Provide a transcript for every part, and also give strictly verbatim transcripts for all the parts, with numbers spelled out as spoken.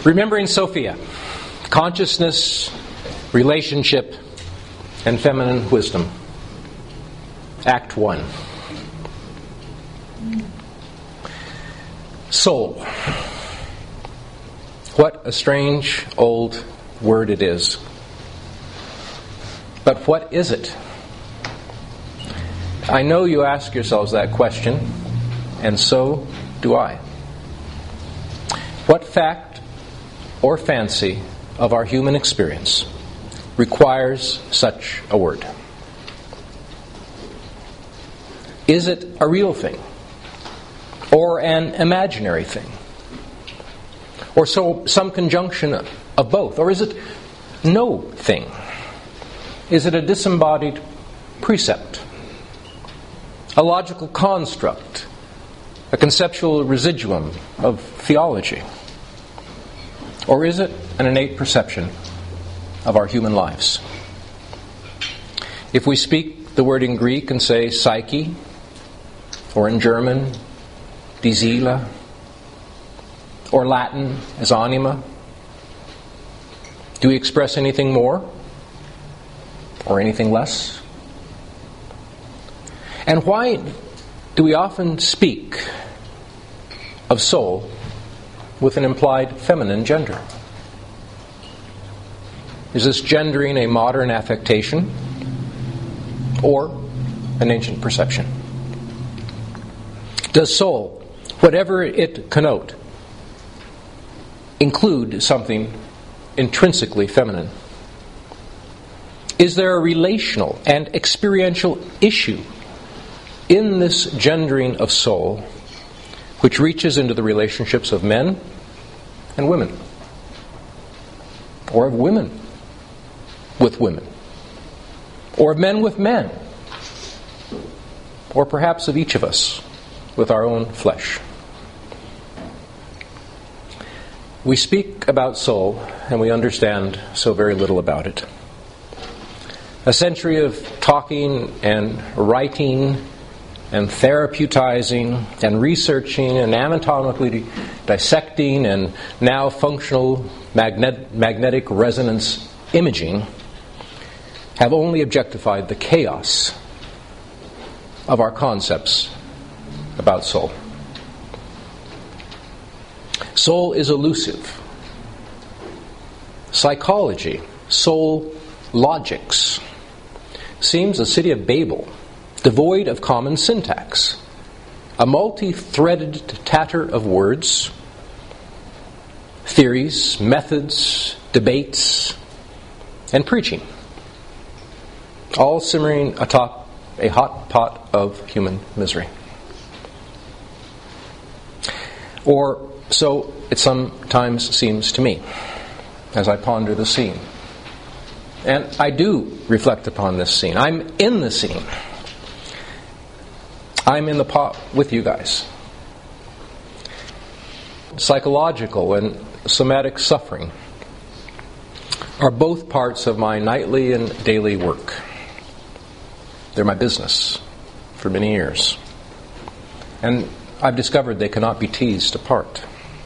Remembering Sophia, consciousness, relationship, and feminine wisdom. Act one. Soul. What a strange old word it is. But what is it? I know you ask yourselves that question, and so do I. What fact or fancy of our human experience requires such a word? Is it a real thing? Or an imaginary thing? Or so some conjunction of both? Or is it no thing? Is it a disembodied precept? A logical construct? A conceptual residuum of theology? Or is it an innate perception of our human lives? If we speak the word in Greek and say psyche, or in German, die Seele, or Latin as anima, do we express anything more or anything less? And why do we often speak of soul with an implied feminine gender? Is this gendering a modern affectation or an ancient perception? Does soul, whatever it connote, include something intrinsically feminine? Is there a relational and experiential issue in this gendering of soul which reaches into the relationships of men and women, or of women with women, or of men with men, or perhaps of each of us with our own flesh? We speak about soul, and we understand so very little about it. A century of talking and writing and therapeutizing and researching and anatomically dissecting and now functional magnet- magnetic resonance imaging have only objectified the chaos of our concepts about soul. Soul is elusive. Psychology, soul logics, seems a city of Babel, devoid of common syntax, a multi-threaded tatter of words, theories, methods, debates, and preaching, all simmering atop a hot pot of human misery. Or so it sometimes seems to me as I ponder the scene. And I do reflect upon this scene. I'm in the scene. I'm in the pot with you guys. Psychological and somatic suffering are both parts of my nightly and daily work. They're my business for many years. And I've discovered they cannot be teased apart.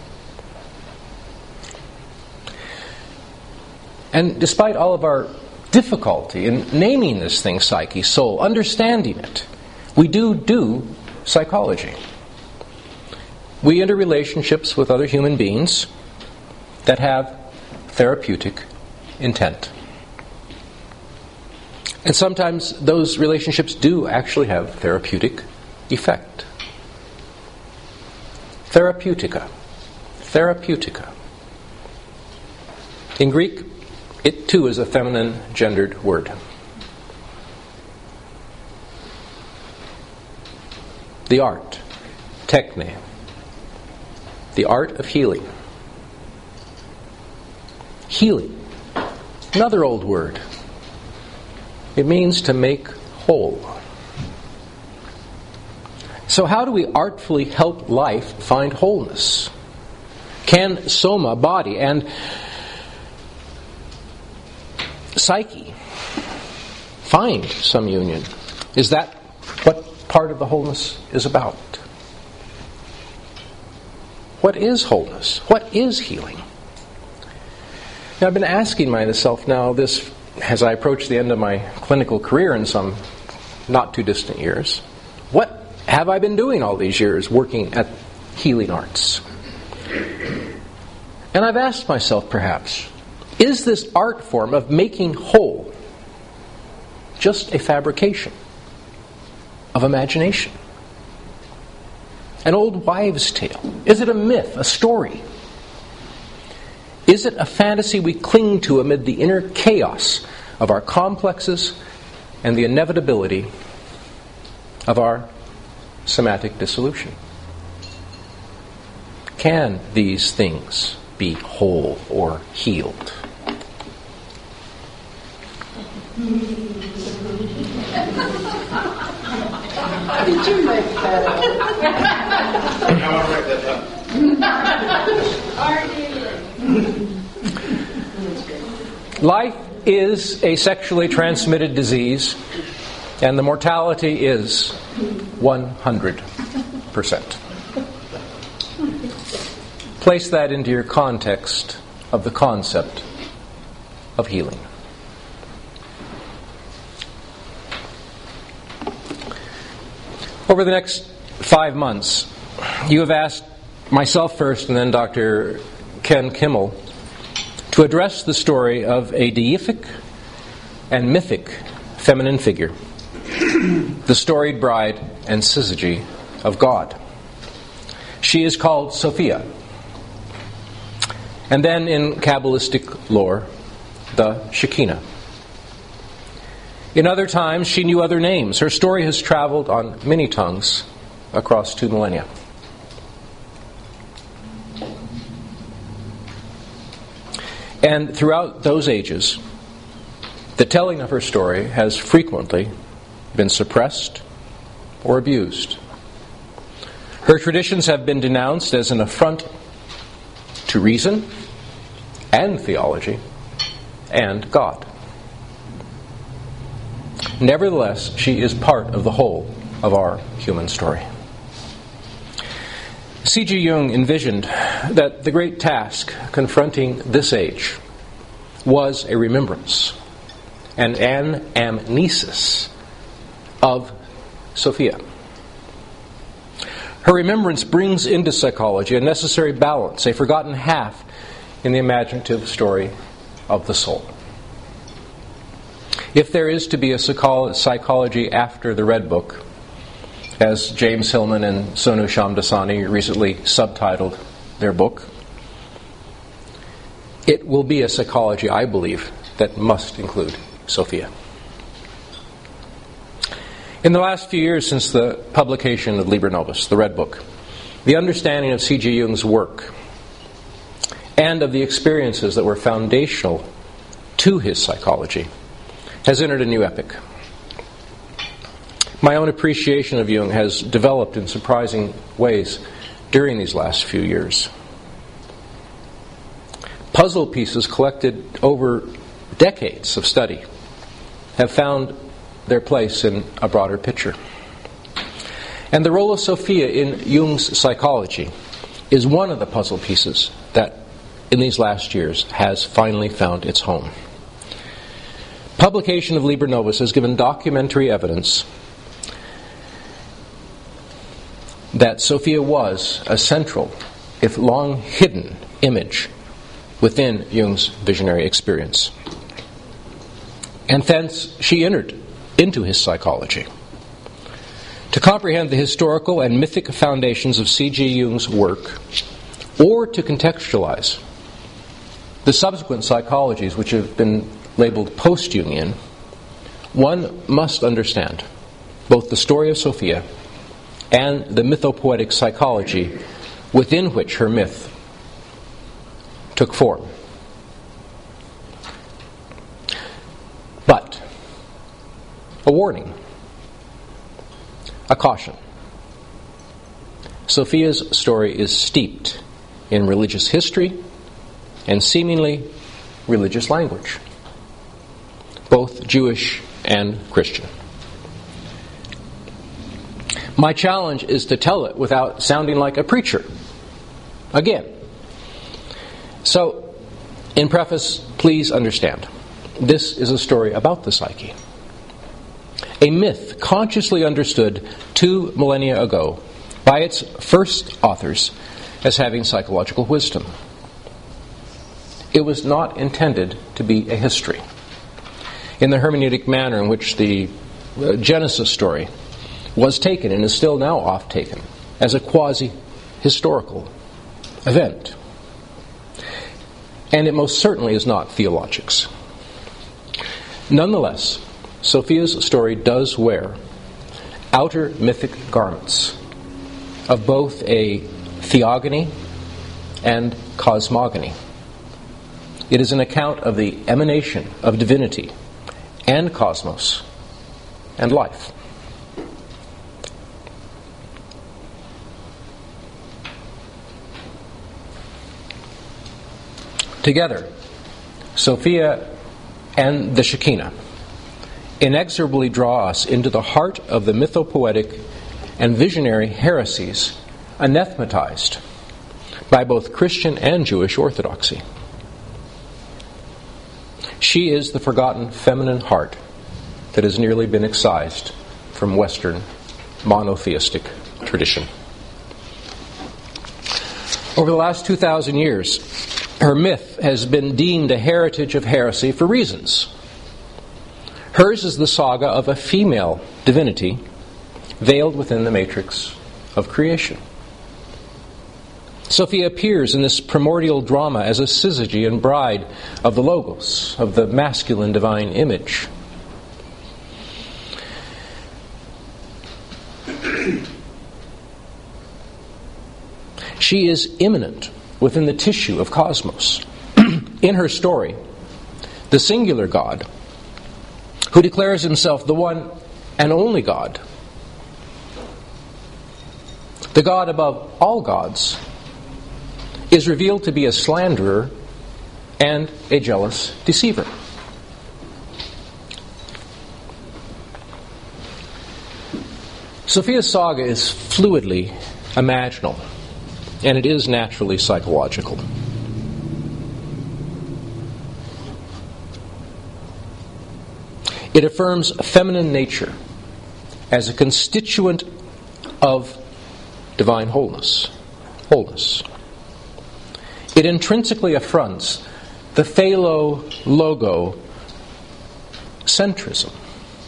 And despite all of our difficulty in naming this thing, psyche, soul, understanding it, we do do psychology. We enter relationships with other human beings that have therapeutic intent. And sometimes those relationships do actually have therapeutic effect. Therapeutica. Therapeutica. In Greek, it too is a feminine gendered word. The art, techne, the art of healing. Healing, another old word. It means to make whole. So how do we artfully help life find wholeness? Can soma, body, and psyche find some union? Is that what part of the wholeness is about? What is wholeness? What is healing? Now, I've been asking myself now this as I approach the end of my clinical career in some not too distant years. What have I been doing all these years working at healing arts? And I've asked myself, perhaps, is this art form of making whole just a fabrication of imagination? An old wives' tale? Is it a myth, a story? Is it a fantasy we cling to amid the inner chaos of our complexes and the inevitability of our somatic dissolution? Can these things be whole or healed? Did you make that up? I want to write that up. Life is a sexually transmitted disease, and the mortality is one hundred percent. Place that into your context of the concept of healing. Over the next five months, you have asked myself first and then Doctor Ken Kimmel to address the story of a deific and mythic feminine figure, the storied bride and syzygy of God. She is called Sophia, and then in Kabbalistic lore, the Shekinah. In other times, she knew other names. Her story has traveled on many tongues across two millennia. And throughout those ages, the telling of her story has frequently been suppressed or abused. Her traditions have been denounced as an affront to reason and theology and God. Nevertheless, she is part of the whole of our human story. C G Jung envisioned that the great task confronting this age was a remembrance, an anamnesis of Sophia. Her remembrance brings into psychology a necessary balance, a forgotten half in the imaginative story of the soul. If there is to be a psychology after the Red Book, as James Hillman and Sonu Shamdasani recently subtitled their book, it will be a psychology, I believe, that must include Sophia. In the last few years since the publication of Liber Novus, the Red Book, the understanding of C G Jung's work and of the experiences that were foundational to his psychology has entered a new epoch. My own appreciation of Jung has developed in surprising ways during these last few years. Puzzle pieces collected over decades of study have found their place in a broader picture. And the role of Sophia in Jung's psychology is one of the puzzle pieces that, in these last years, has finally found its home. Publication of Liber Novus has given documentary evidence that Sophia was a central, if long hidden, image within Jung's visionary experience. And thence she entered into his psychology. To comprehend the historical and mythic foundations of C G Jung's work, or to contextualize the subsequent psychologies which have been labeled post-Jungian, one must understand both the story of Sophia and the mythopoetic psychology within which her myth took form. But a warning, a caution. Sophia's story is steeped in religious history and seemingly religious language, both Jewish and Christian. My challenge is to tell it without sounding like a preacher. Again. So, In preface, please understand, this is a story about the psyche. A myth consciously understood two millennia ago by its first authors as having psychological wisdom. It was not intended to be a history, in the hermeneutic manner in which the uh, Genesis story was taken and is still now oft taken as a quasi-historical event. And it most certainly is not theologics. Nonetheless, Sophia's story does wear outer mythic garments of both a theogony and cosmogony. It is an account of the emanation of divinity and cosmos and life. Together, Sophia and the Shekinah inexorably draw us into the heart of the mythopoetic and visionary heresies anathematized by both Christian and Jewish orthodoxy. She is the forgotten feminine heart that has nearly been excised from Western monotheistic tradition. Over the last two thousand years, her myth has been deemed a heritage of heresy for reasons. Hers is the saga of a female divinity veiled within the matrix of creation. Sophia appears in this primordial drama as a syzygy and bride of the Logos, of the masculine divine image. She is immanent within the tissue of cosmos. In her story, the singular God, who declares himself the one and only God, the God above all gods, is revealed to be a slanderer and a jealous deceiver. Sophia's saga is fluidly imaginal, and it is naturally psychological. It affirms feminine nature as a constituent of divine wholeness. Wholeness. It intrinsically affronts the phalo-logo centrism,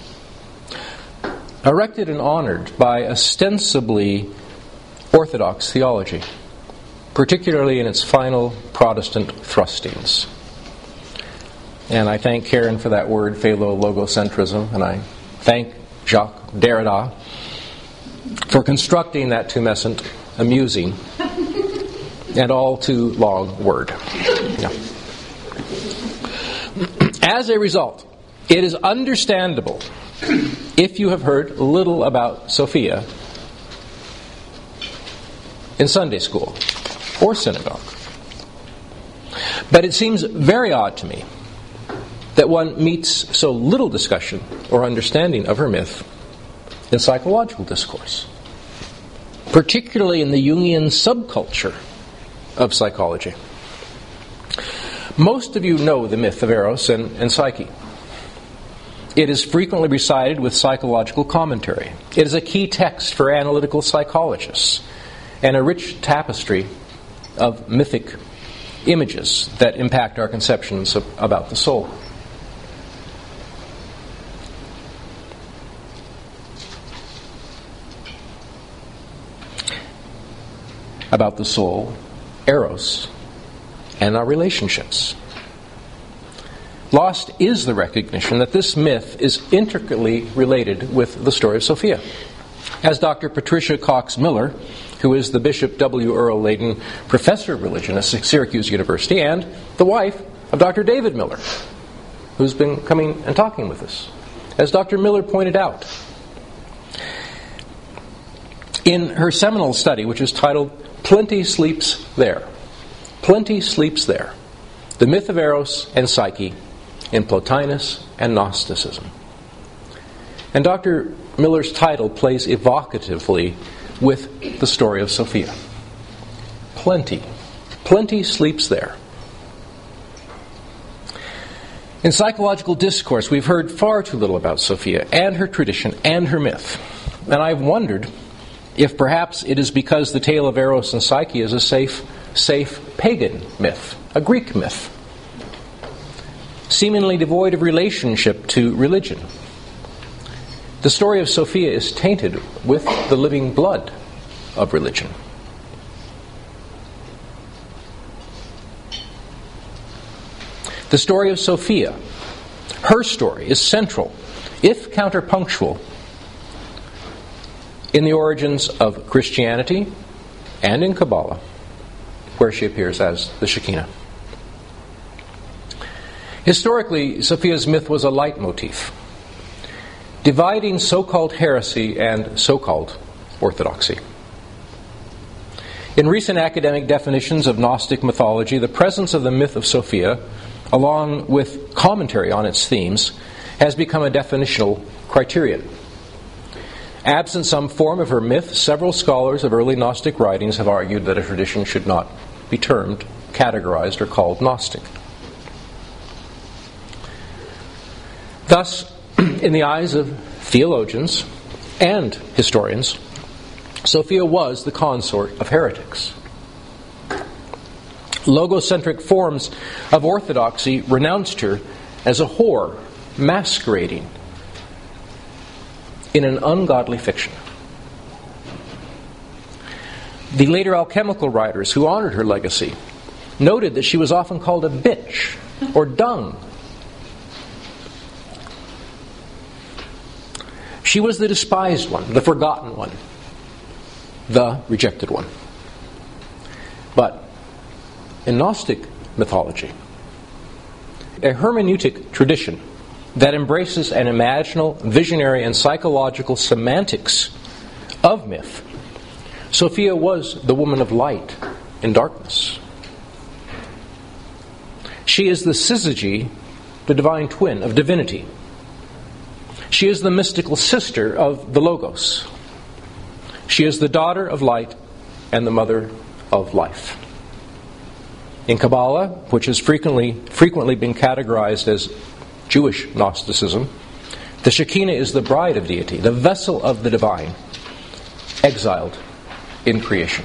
erected and honored by ostensibly Orthodox theology, particularly in its final Protestant thrustings. And I thank Karen for that word, phalo-logocentrism, and I thank Jacques Derrida for constructing that tumescent, amusing, and all too long word. Yeah. As a result, it is understandable if you have heard little about Sophia in Sunday school or synagogue. But it seems very odd to me that one meets so little discussion or understanding of her myth in psychological discourse, particularly in the Jungian subculture of psychology. Most of you know the myth of Eros and, and Psyche. It is frequently recited with psychological commentary. It is a key text for analytical psychologists and a rich tapestry of mythic images that impact our conceptions of, about the soul. About the soul, Eros, and our relationships. Lost is the recognition that this myth is intricately related with the story of Sophia. As Doctor Patricia Cox Miller, who is the Bishop W. Earl Layton Professor of Religion at Syracuse University, and the wife of Doctor David Miller, who's been coming and talking with us. As Doctor Miller pointed out, in her seminal study, which is titled Plenty Sleeps There. Plenty Sleeps There. The Myth of Eros and Psyche in Plotinus and Gnosticism. And Doctor Miller's title plays evocatively with the story of Sophia. Plenty. Plenty sleeps there. In psychological discourse, we've heard far too little about Sophia and her tradition and her myth. And I've wondered if perhaps it is because the tale of Eros and Psyche is a safe, safe pagan myth, a Greek myth, seemingly devoid of relationship to religion. The story of Sophia is tainted with the living blood of religion. The story of Sophia, her story, is central, if counterpunctual, in the origins of Christianity and in Kabbalah, where she appears as the Shekinah. Historically, Sophia's myth was a leitmotif, dividing so-called heresy and so-called orthodoxy. In recent academic definitions of Gnostic mythology, the presence of the myth of Sophia, along with commentary on its themes, has become a definitional criterion. Absent some form of her myth, several scholars of early Gnostic writings have argued that a tradition should not be termed, categorized, or called Gnostic. Thus, in the eyes of theologians and historians, Sophia was the consort of heretics. Logocentric forms of orthodoxy renounced her as a whore masquerading in an ungodly fiction. The later alchemical writers who honored her legacy noted that she was often called a bitch or dung. She was the despised one, the forgotten one, the rejected one. But in Gnostic mythology, a hermeneutic tradition that embraces an imaginal, visionary, and psychological semantics of myth, Sophia was the woman of light in darkness. She is the syzygy, the divine twin of divinity. She is the mystical sister of the Logos. She is the daughter of light and the mother of life. In Kabbalah, which has frequently frequently been categorized as Jewish Gnosticism, the Shekinah is the bride of deity, the vessel of the divine, exiled in creation.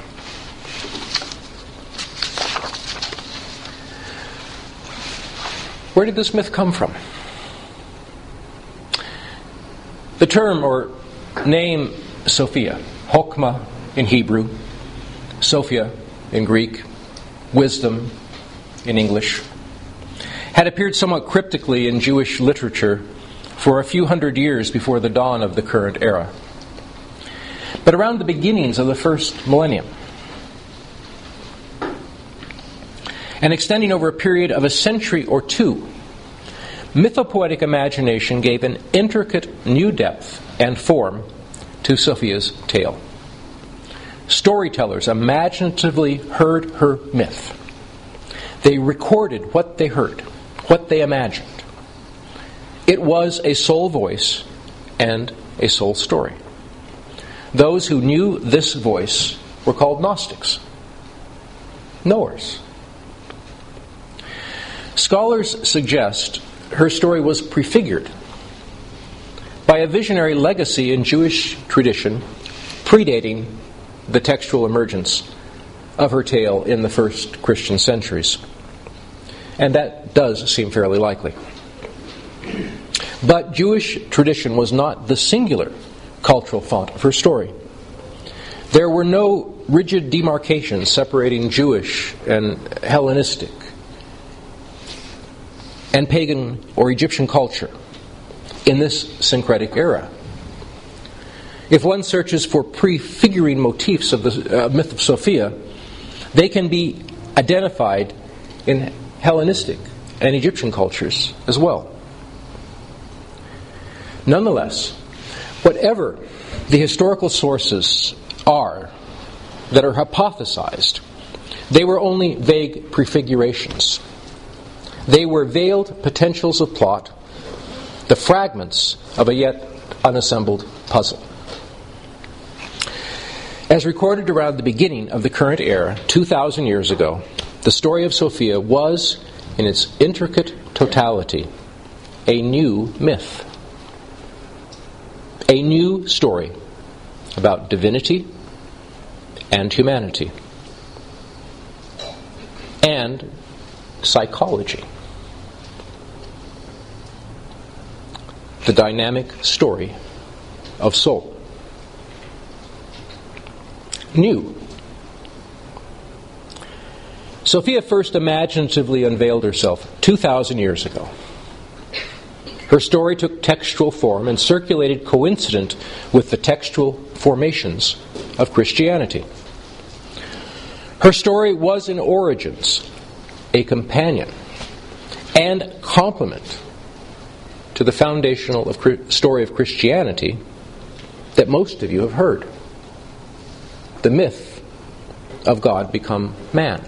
Where did this myth come from? The term or name Sophia, Chokmah in Hebrew, Sophia in Greek, wisdom in English, had appeared somewhat cryptically in Jewish literature for a few hundred years before the dawn of the current era. But around the beginnings of the first millennium, and extending over a period of a century or two, mythopoetic imagination gave an intricate new depth and form to Sophia's tale. Storytellers imaginatively heard her myth. They recorded what they heard, what they imagined. It was a soul voice and a soul story. Those who knew this voice were called Gnostics, knowers. Scholars suggest her story was prefigured by a visionary legacy in Jewish tradition predating the textual emergence of her tale in the first Christian centuries. And that does seem fairly likely. But Jewish tradition was not the singular cultural font of her story. There were no rigid demarcations separating Jewish and Hellenistic and pagan or Egyptian culture in this syncretic era. If one searches for prefiguring motifs of the uh, myth of Sophia, they can be identified in Hellenistic and Egyptian cultures as well. Nonetheless, whatever the historical sources are that are hypothesized, they were only vague prefigurations. They were veiled potentials of plot, the fragments of a yet unassembled puzzle. As recorded around the beginning of the current era, two thousand years ago, the story of Sophia was, in its intricate totality, a new myth, a new story about divinity and humanity and psychology. The dynamic story of soul. New. Sophia first imaginatively unveiled herself two thousand years ago. Her story took textual form and circulated coincident with the textual formations of Christianity. Her story was in origins a companion and complement to the foundational of, story of Christianity that most of you have heard. The myth of God become man.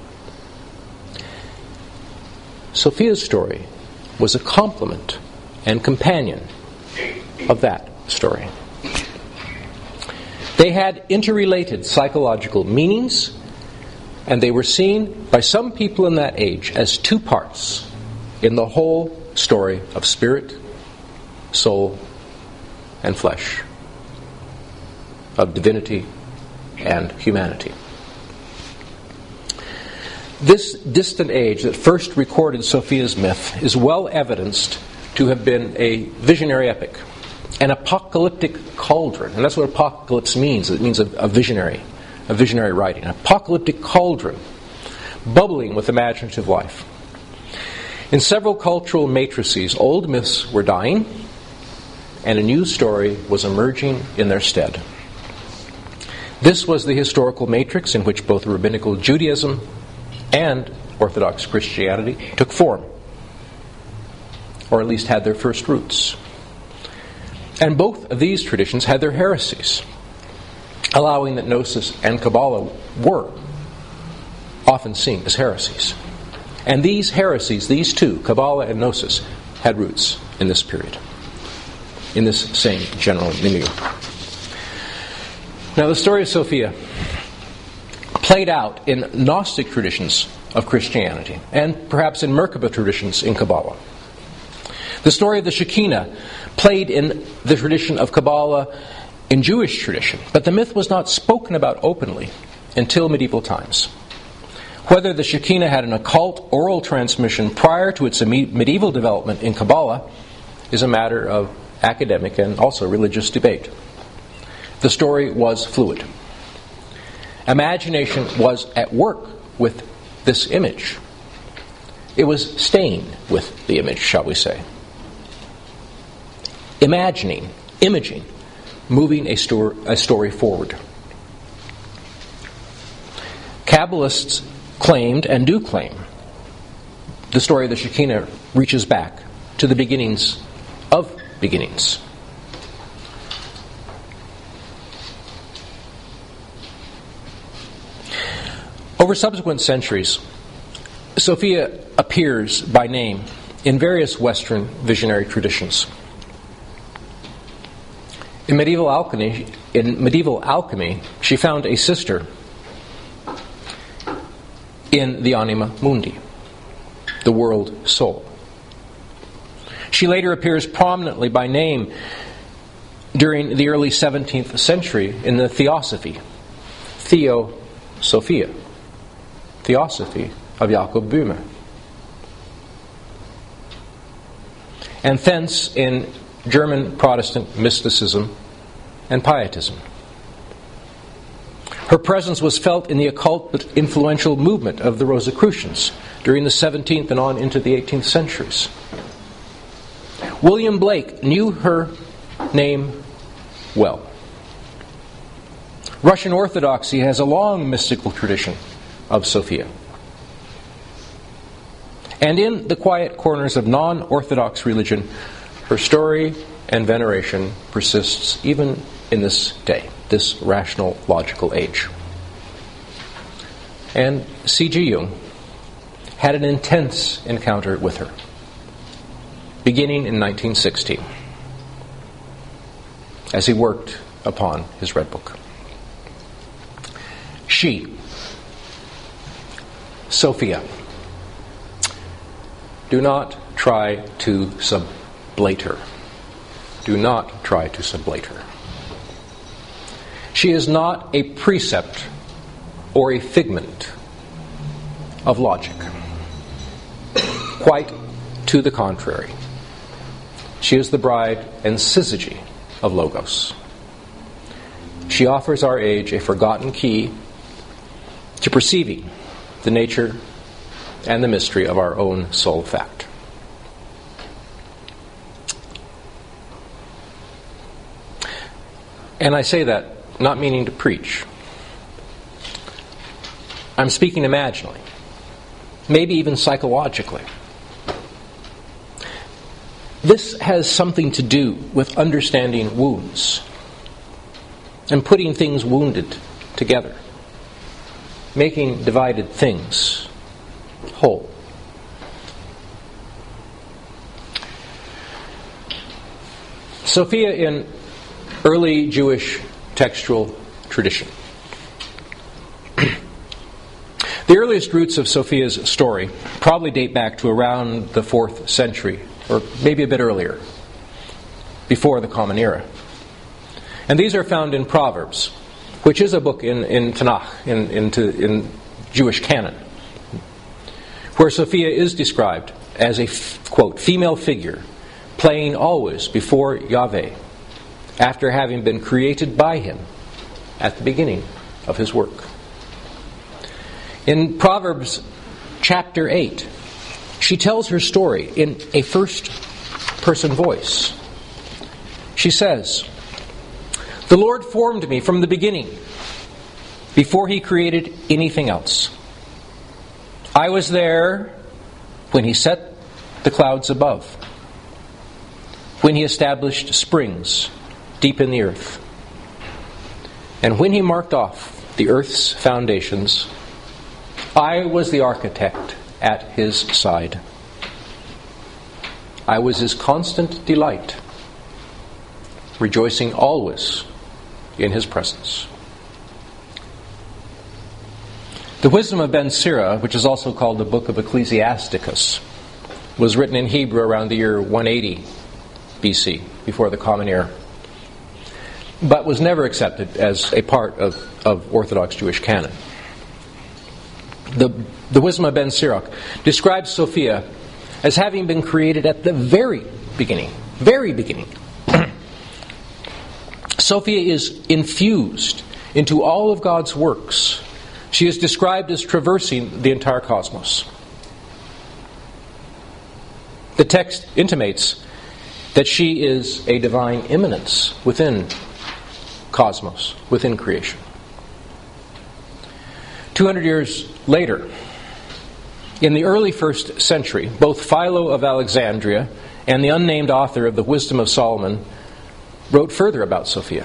Sophia's story was a complement and companion of that story. They had interrelated psychological meanings, and they were seen by some people in that age as two parts in the whole story of spirit, soul, and flesh, of divinity and humanity. This distant age that first recorded Sophia's myth is well evidenced to have been a visionary epic, an apocalyptic cauldron. And that's what apocalypse means. It means a, a visionary, a visionary writing. An apocalyptic cauldron, bubbling with imaginative life. In several cultural matrices, old myths were dying, and a new story was emerging in their stead. This was the historical matrix in which both rabbinical Judaism and Orthodox Christianity took form, or at least had their first roots. And both of these traditions had their heresies, allowing that Gnosis and Kabbalah were often seen as heresies. And these heresies, these two, Kabbalah and Gnosis, had roots in this period, in this same general milieu. Now, the story of Sophia played out in Gnostic traditions of Christianity, and perhaps in Merkaba traditions in Kabbalah. The story of the Shekinah played in the tradition of Kabbalah in Jewish tradition, but the myth was not spoken about openly until medieval times. Whether the Shekinah had an occult oral transmission prior to its medieval development in Kabbalah is a matter of academic and also religious debate. The story was fluid. Imagination was at work with this image. It was staying with the image, shall we say. Imagining, imaging, moving a, sto- a story forward. Kabbalists claimed, and do claim, the story of the Shekinah reaches back to the beginnings of beginnings. Over subsequent centuries, Sophia appears by name in various Western visionary traditions. In medieval alchemy, in medieval alchemy, she found a sister in the anima mundi, the world soul. She later appears prominently by name during the early seventeenth century in the Theosophy, Theosophia, Theosophy of Jakob Böhme. And thence in German Protestant mysticism and pietism. Her presence was felt in the occult but influential movement of the Rosicrucians during the seventeenth and on into the eighteenth centuries. William Blake knew her name well. Russian Orthodoxy has a long mystical tradition of Sophia. And in the quiet corners of non-Orthodox religion, her story and veneration persists even in this day, this rational, logical age. And C G Jung had an intense encounter with her, beginning in nineteen sixteen, as he worked upon his Red Book. She, Sophia, Do not try to sublate her. Do not try to sublate her. She is not a precept or a figment of logic. Quite to the contrary. She is the bride and syzygy of Logos. She offers our age a forgotten key to perceiving the nature and the mystery of our own soul fact. And I say that not meaning to preach. I'm speaking imaginally, maybe even psychologically. This has something to do with understanding wounds and putting things wounded together, making divided things whole. Sophia in early Jewish textual tradition. The earliest roots of Sophia's story probably date back to around the fourth century, or maybe a bit earlier, before the Common Era. And these are found in Proverbs, which is a book in, in Tanakh, in, into, in Jewish canon, where Sophia is described as a, quote, female figure playing always before Yahweh, after having been created by Him at the beginning of His work. In Proverbs chapter eight, she tells her story in a first-person voice. She says, "The Lord formed me from the beginning, before He created anything else. I was there when He set the clouds above, when He established springs deep in the earth, and when He marked off the earth's foundations. I was the architect at His side. I was His constant delight, rejoicing always in His presence." The Wisdom of Ben Sira, which is also called the Book of Ecclesiasticus, was written in Hebrew around the year one eighty B C, before the Common Era, but was never accepted as a part of, of Orthodox Jewish canon. The, the Wisdom of Ben Sirach describes Sophia as having been created at the very beginning. Very beginning. Sophia is infused into all of God's works. She is described as traversing the entire cosmos. The text intimates that she is a divine immanence within cosmos, within creation. Two hundred years later, in the early first century, both Philo of Alexandria and the unnamed author of the Wisdom of Solomon wrote further about Sophia.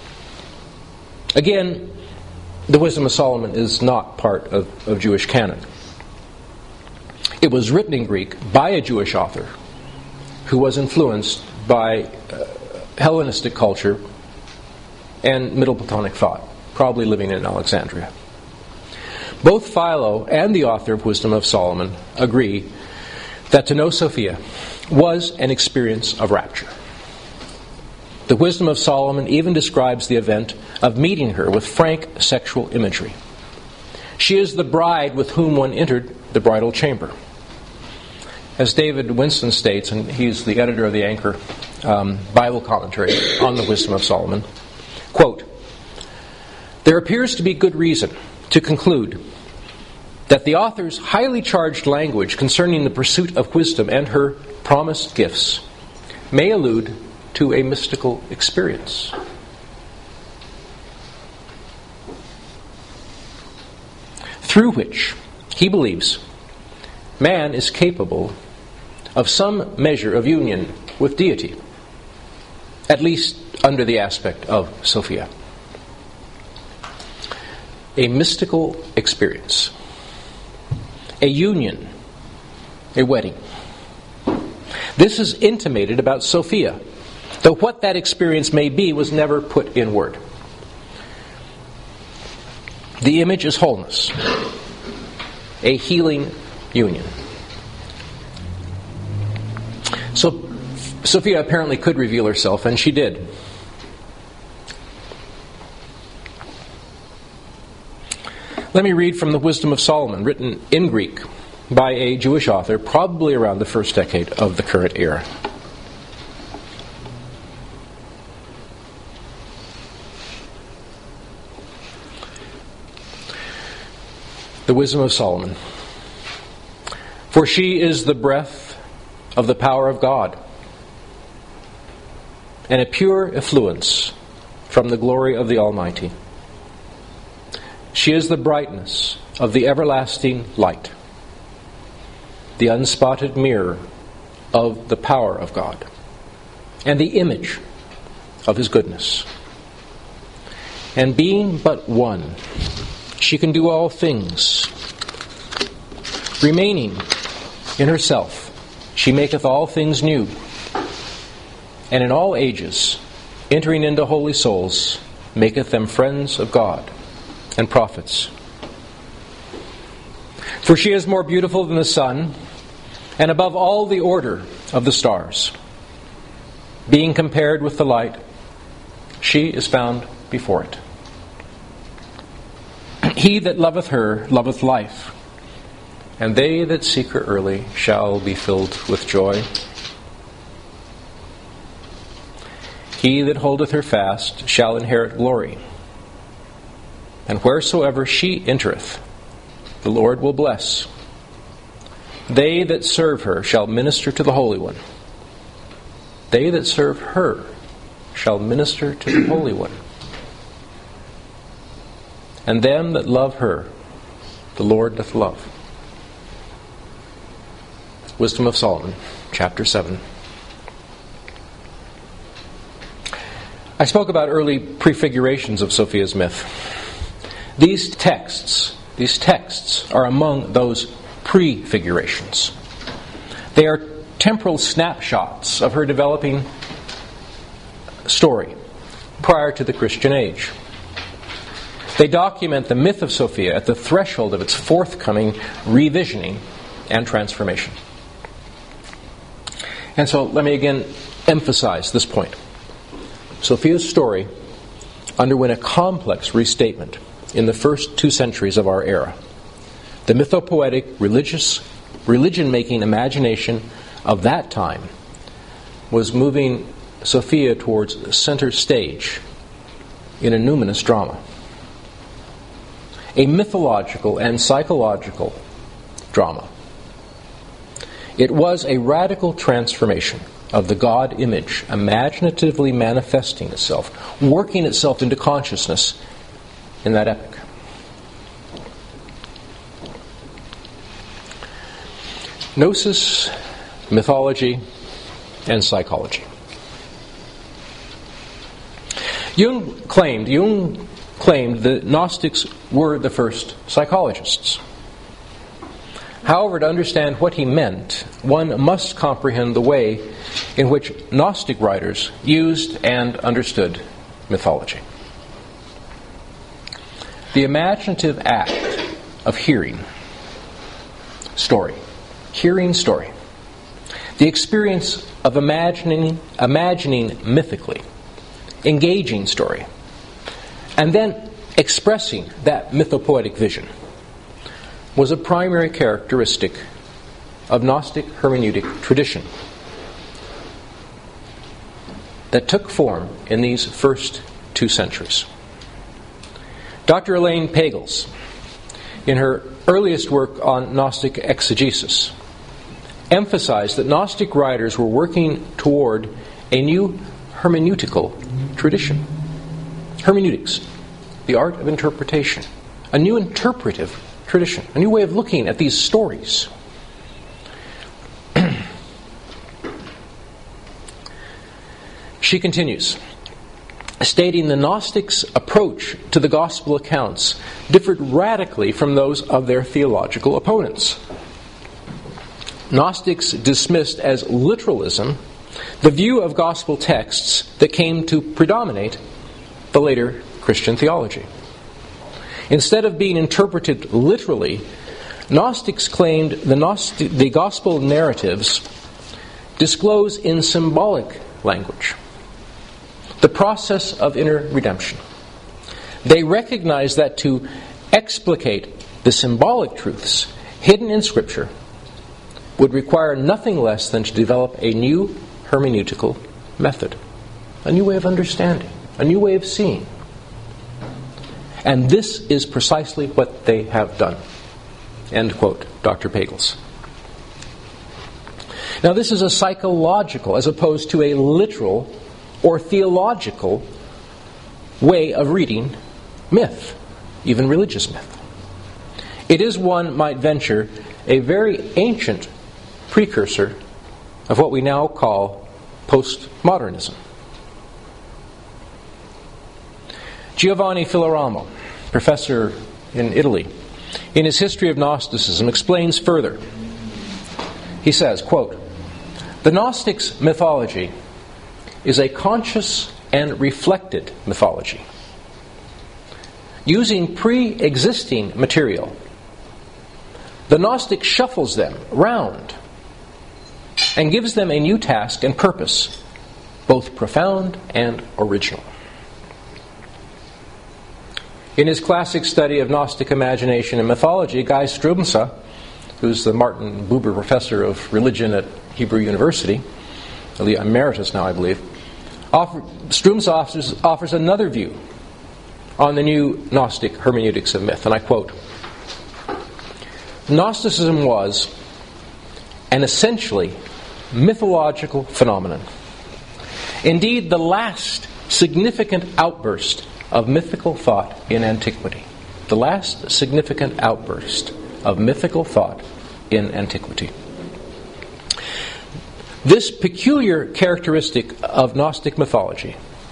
Again, the Wisdom of Solomon is not part of, of Jewish canon. It was written in Greek by a Jewish author who was influenced by uh, Hellenistic culture and Middle Platonic thought, probably living in Alexandria. Both Philo and the author of Wisdom of Solomon agree that to know Sophia was an experience of rapture. The Wisdom of Solomon even describes the event of meeting her with frank sexual imagery. She is the bride with whom one entered the bridal chamber. As David Winston states, and he's the editor of the Anchor um, Bible commentary on the Wisdom of Solomon, quote, "There appears to be good reason to conclude that the author's highly charged language concerning the pursuit of wisdom and her promised gifts may allude to a mystical experience. Through which, he believes, man is capable of some measure of union with deity, at least under the aspect of Sophia. A mystical experience, a union, a wedding. This is intimated about Sophia, though what that experience may be was never put in word. The image is wholeness, a healing union. Sophia apparently could reveal herself, and she did. Let me read from the Wisdom of Solomon, written in Greek by a Jewish author, probably around the first decade of the current era. The Wisdom of Solomon. For she is the breath of the power of God, and a pure effluence from the glory of the Almighty. She is the brightness of the everlasting light, the unspotted mirror of the power of God, and the image of His goodness. And being but one, she can do all things. Remaining in herself, she maketh all things new. And in all ages, entering into holy souls, maketh them friends of God and prophets. For she is more beautiful than the sun, and above all the order of the stars. Being compared with the light, she is found before it. He that loveth her loveth life, and they that seek her early shall be filled with joy. He that holdeth her fast shall inherit glory, and wheresoever she entereth, the Lord will bless. They that serve her shall minister to the Holy One. They that serve her shall minister to the Holy One. And them that love her, the Lord doth love. Wisdom of Solomon, chapter seven. I spoke about early prefigurations of Sophia's myth. These texts, these texts are among those prefigurations. They are temporal snapshots of her developing story prior to the Christian age. They document the myth of Sophia at the threshold of its forthcoming revisioning and transformation. And so let me again emphasize this point. Sophia's story underwent a complex restatement in the first two centuries of our era. The mythopoetic, religious, religion-making imagination of that time was moving Sophia towards center stage in a numinous drama. A mythological and psychological drama. It was a radical transformation of the God image, imaginatively manifesting itself, working itself into consciousness in that epic. Gnosis, mythology, and psychology. Jung claimed, Jung claimed that Gnostics were the first psychologists. However, to understand what he meant, one must comprehend the way in which Gnostic writers used and understood mythology. The imaginative act of hearing story, hearing story, the experience of imagining, imagining mythically, engaging story, and then expressing that mythopoetic vision was a primary characteristic of Gnostic hermeneutic tradition that took form in these first two centuries. Doctor Elaine Pagels, in her earliest work on Gnostic exegesis, emphasized that Gnostic writers were working toward a new hermeneutical tradition. Hermeneutics, the art of interpretation, a new interpretive tradition, a new way of looking at these stories. She continues, stating the Gnostics' approach to the Gospel accounts differed radically from those of their theological opponents. Gnostics dismissed as literalism the view of Gospel texts that came to predominate the later Christian theology. Instead of being interpreted literally, Gnostics claimed the, Gnostic, the Gospel narratives disclose in symbolic language the process of inner redemption. They recognize that to explicate the symbolic truths hidden in Scripture would require nothing less than to develop a new hermeneutical method, a new way of understanding, a new way of seeing. And this is precisely what they have done. End quote, Doctor Pagels. Now this is a psychological, as opposed to a literal or theological way of reading myth, even religious myth. It is, one might venture, a very ancient precursor of what we now call postmodernism. Giovanni Filoramo, professor in Italy, in his History of Gnosticism, explains further. He says, quote, "The Gnostics' mythology is a conscious and reflected mythology. Using pre-existing material, the Gnostic shuffles them round and gives them a new task and purpose, both profound and original." In his classic study of Gnostic imagination and mythology, Guy Strumsa, who's the Martin Buber Professor of Religion at Hebrew University, emeritus now, I believe, offer, Strumsa offers, offers another view on the new Gnostic hermeneutics of myth, and I quote, "Gnosticism was an essentially mythological phenomenon. Indeed, the last significant outburst of mythical thought in antiquity. The last significant outburst of mythical thought in antiquity. This peculiar characteristic of Gnostic mythology,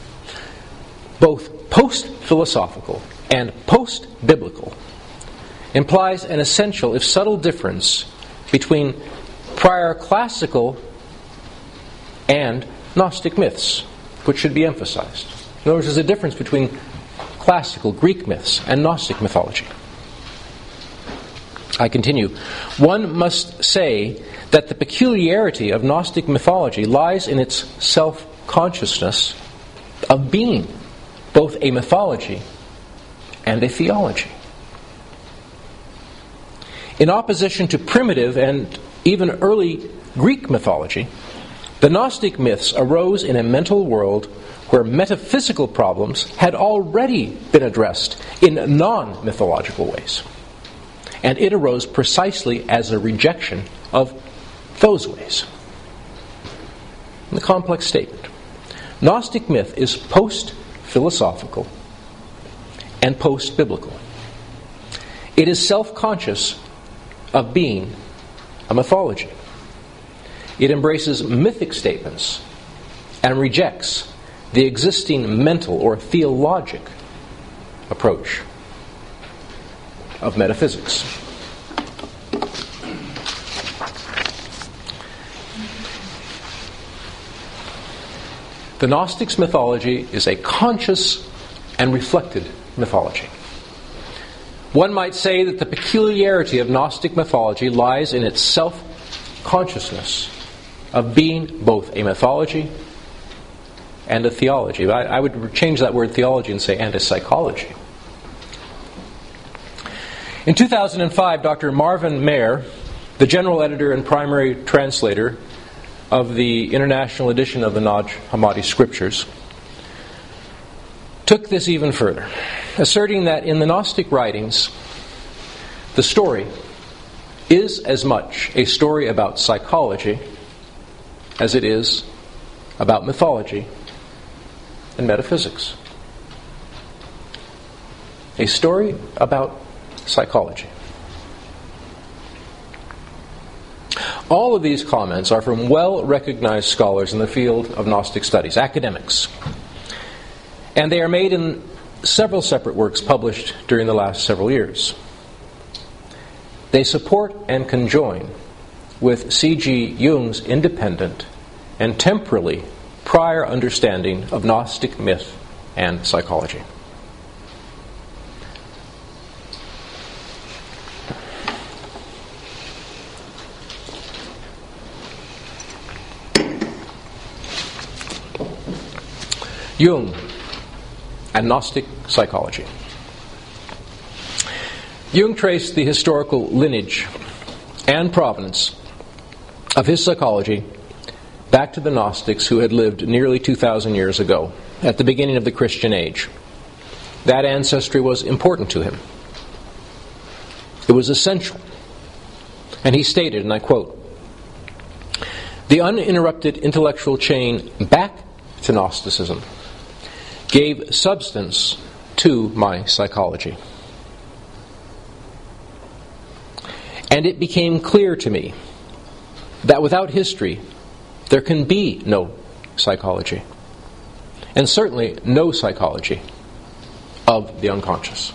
both post-philosophical and post-biblical, implies an essential, if subtle, difference between prior classical and Gnostic myths, which should be emphasized. In other words, there's a difference between classical Greek myths and Gnostic mythology. I continue. One must say that the peculiarity of Gnostic mythology lies in its self-consciousness of being both a mythology and a theology. In opposition to primitive and even early Greek mythology, the Gnostic myths arose in a mental world where metaphysical problems had already been addressed in non-mythological ways. And it arose precisely as a rejection of those ways. In the complex statement, Gnostic myth is post-philosophical and post-biblical. It is self-conscious of being a mythology. It embraces mythic statements and rejects the existing mental or theologic approach of metaphysics. The Gnostics' mythology is a conscious and reflected mythology. One might say that the peculiarity of Gnostic mythology lies in its self-consciousness of being both a mythology and a theology. I, I would change that word theology and say and a psychology. In two thousand five, Doctor Marvin Mayer, the general editor and primary translator of the international edition of the Nag Hammadi Scriptures, took this even further, asserting that in the Gnostic writings, the story is as much a story about psychology as it is about mythology and metaphysics. A story about psychology. All of these comments are from well-recognized scholars in the field of Gnostic studies, academics. And they are made in several separate works published during the last several years. They support and conjoin with C G Jung's independent and temporally prior understanding of Gnostic myth and psychology. Jung and Gnostic psychology. Jung traced the historical lineage and provenance of his psychology back to the Gnostics who had lived nearly two thousand years ago, at the beginning of the Christian age. That ancestry was important to him. It was essential. And he stated, and I quote, "The uninterrupted intellectual chain back to Gnosticism gave substance to my psychology. And it became clear to me that without history, there can be no psychology, and certainly no psychology of the unconscious."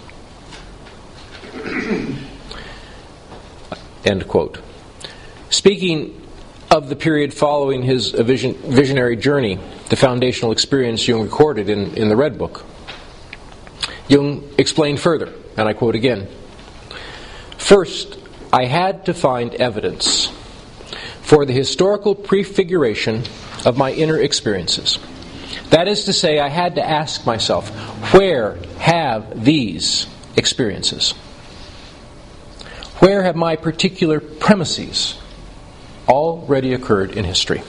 End quote. Speaking of the period following his vision, visionary journey, the foundational experience Jung recorded in, in the Red Book, Jung explained further, and I quote again, "First, I had to find evidence for the historical prefiguration of my inner experiences. That is to say, I had to ask myself, where have these experiences? Where have my particular premises already occurred in history?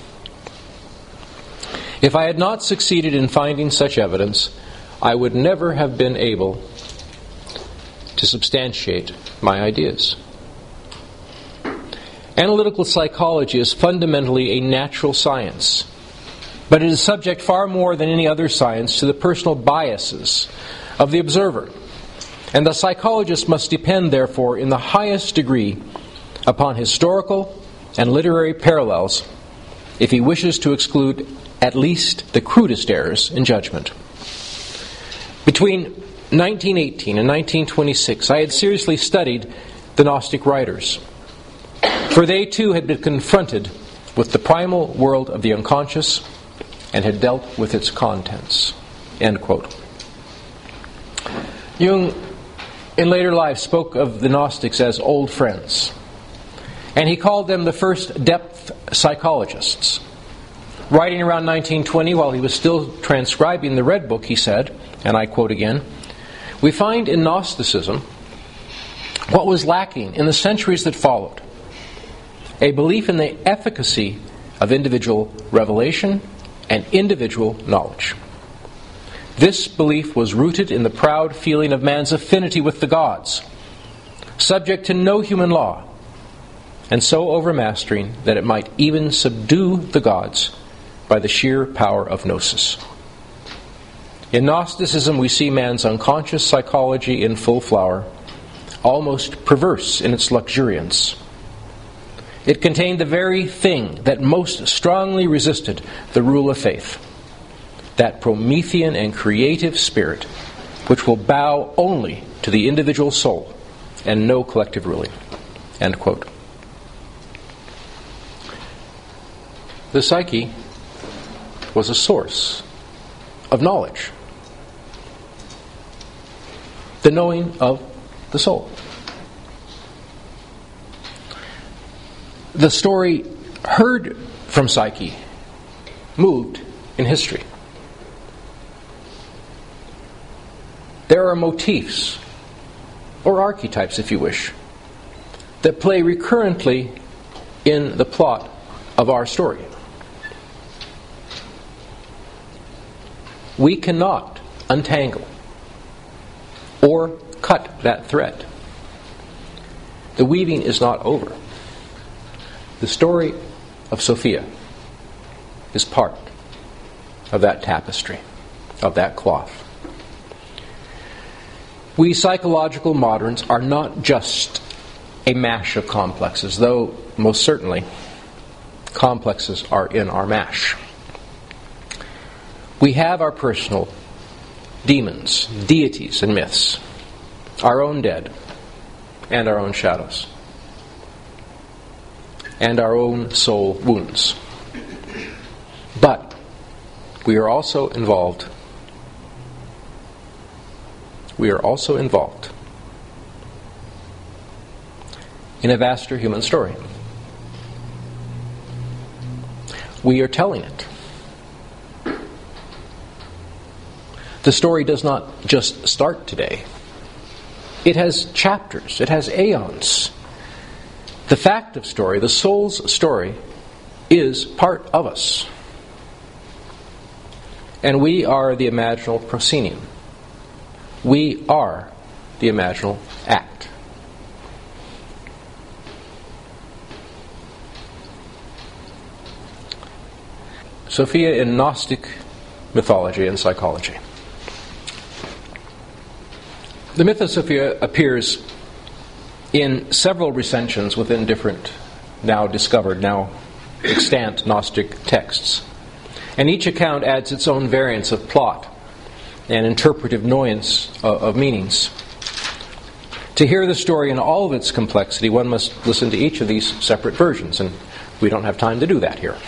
If I had not succeeded in finding such evidence, I would never have been able to substantiate my ideas. Analytical psychology is fundamentally a natural science, but it is subject far more than any other science to the personal biases of the observer. And the psychologist must depend, therefore, in the highest degree upon historical and literary parallels if he wishes to exclude at least the crudest errors in judgment. Between nineteen eighteen and nineteen twenty-six, I had seriously studied the Gnostic writers, for they too had been confronted with the primal world of the unconscious and had dealt with its contents." End quote. Jung, in later life, spoke of the Gnostics as old friends, and he called them the first depth psychologists. Writing around nineteen twenty, while he was still transcribing the Red Book, he said, and I quote again, "We find in Gnosticism what was lacking in the centuries that followed: a belief in the efficacy of individual revelation and individual knowledge. This belief was rooted in the proud feeling of man's affinity with the gods, subject to no human law, and so overmastering that it might even subdue the gods by the sheer power of gnosis. In Gnosticism we see man's unconscious psychology in full flower, almost perverse in its luxuriance. It contained the very thing that most strongly resisted the rule of faith, that Promethean and creative spirit which will bow only to the individual soul and no collective ruling." End quote. The psyche was a source of knowledge, the knowing of the soul. The story heard from psyche moved in history. There are motifs, or archetypes if you wish, that play recurrently in the plot of our story. We cannot untangle or cut that thread. The weaving is not over. The story of Sophia is part of that tapestry, of that cloth. We psychological moderns are not just a mash of complexes, though most certainly complexes are in our mash. We have our personal demons, deities, and myths, our own dead, and our own shadows, and our own soul wounds. But we are also involved. We are also involved in a vaster human story. We are telling it. The story does not just start today. It has chapters. It has aeons. The fact of story, the soul's story, is part of us. And we are the imaginal proscenium. We are the imaginal act. Sophia in Gnostic mythology and psychology. The myth of Sophia appears in several recensions within different, now discovered, now extant Gnostic texts. And each account adds its own variants of plot and interpretive nuance of, of meanings. To hear the story in all of its complexity, one must listen to each of these separate versions, and we don't have time to do that here.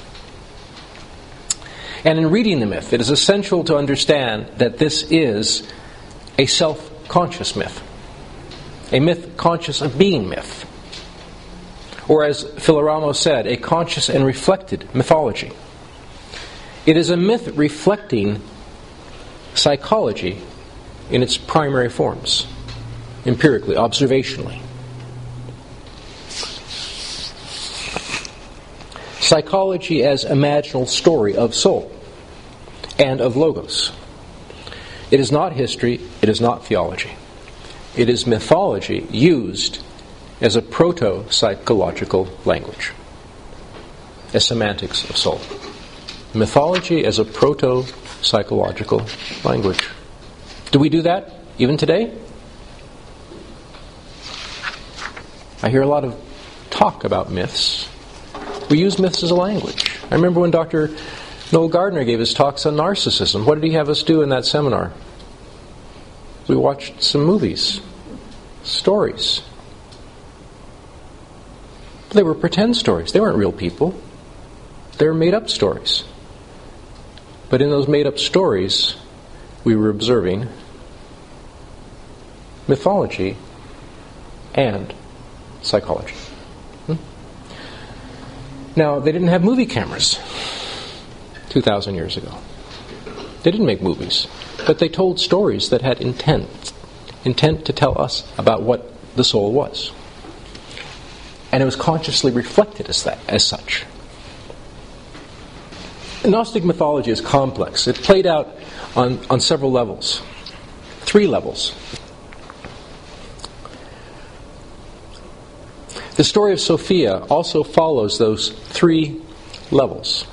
And in reading the myth, it is essential to understand that this is a self-conscious myth. A myth conscious of being myth. Or as Philaramo said, a conscious and reflected mythology. It is a myth reflecting psychology in its primary forms, empirically, observationally. Psychology as imaginal story of soul and of logos. It is not history, it is not theology. It is mythology used as a proto-psychological language, as semantics of soul. Mythology as a proto-psychological language. Do we do that even today? I hear a lot of talk about myths. We use myths as a language. I remember when Doctor Noel Gardner gave his talks on narcissism. What did he have us do in that seminar? We watched some movies, stories. They were pretend stories. They weren't real people. They were made-up stories. But in those made-up stories, we were observing mythology and psychology. Hmm? Now, they didn't have movie cameras two thousand years ago. They didn't make movies. But they told stories that had intent. Intent to tell us about what the soul was. And it was consciously reflected as that, as such. Gnostic mythology is complex. It played out on, on several levels. Three levels. The story of Sophia also follows those three levels.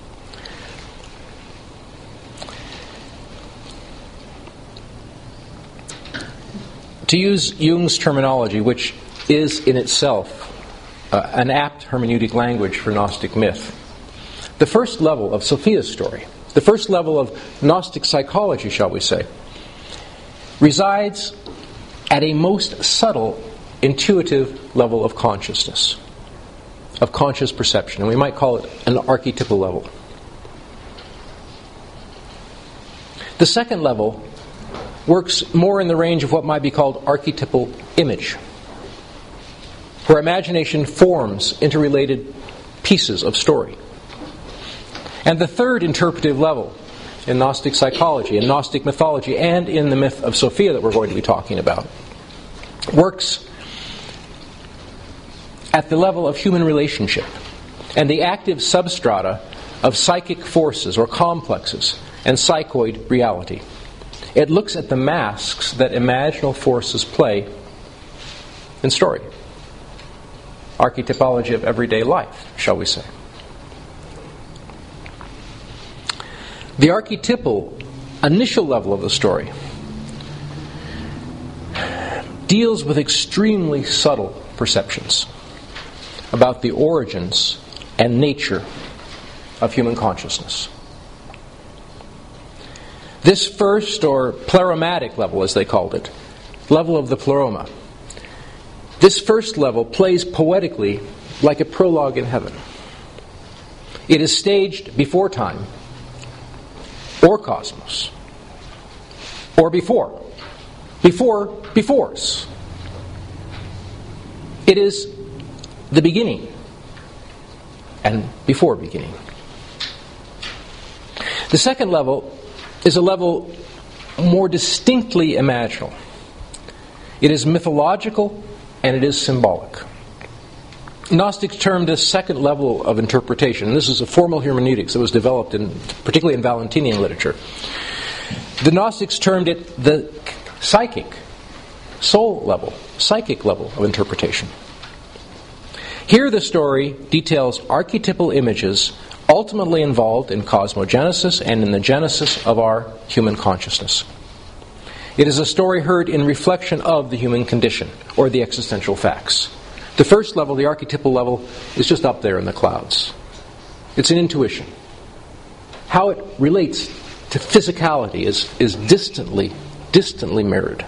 To use Jung's terminology, which is in itself uh, an apt hermeneutic language for Gnostic myth, the first level of Sophia's story, the first level of Gnostic psychology, shall we say, resides at a most subtle, intuitive level of consciousness, of conscious perception, and we might call it an archetypal level. The second level works more in the range of what might be called archetypal image, where imagination forms interrelated pieces of story. And the third interpretive level in Gnostic psychology, in Gnostic mythology, and in the myth of Sophia that we're going to be talking about, works at the level of human relationship and the active substrata of psychic forces or complexes and psychoid reality. It looks at the masks that imaginal forces play in story. Archetypology of everyday life, shall we say. The archetypal initial level of the story deals with extremely subtle perceptions about the origins and nature of human consciousness. This first, or pleromatic level, as they called it, level of the pleroma, this first level plays poetically like a prologue in heaven. It is staged before time, or cosmos, or before, before befores. It is the beginning and before beginning. The second level is a level more distinctly imaginal. It is mythological and it is symbolic. Gnostics termed this second level of interpretation, and this is a formal hermeneutics that was developed in, particularly in Valentinian literature. The Gnostics termed it the psychic, soul level, psychic level of interpretation. Here the story details archetypal images ultimately involved in cosmogenesis and in the genesis of our human consciousness. It is a story heard in reflection of the human condition, or the existential facts. The first level, the archetypal level, is just up there in the clouds. It's an intuition. How it relates to physicality is, is distantly, distantly mirrored.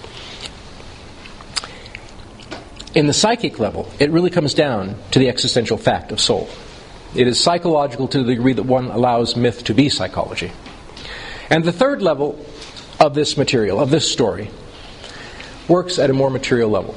In the psychic level, it really comes down to the existential fact of soul. It is psychological to the degree that one allows myth to be psychology. And the third level of this material, of this story, works at a more material level.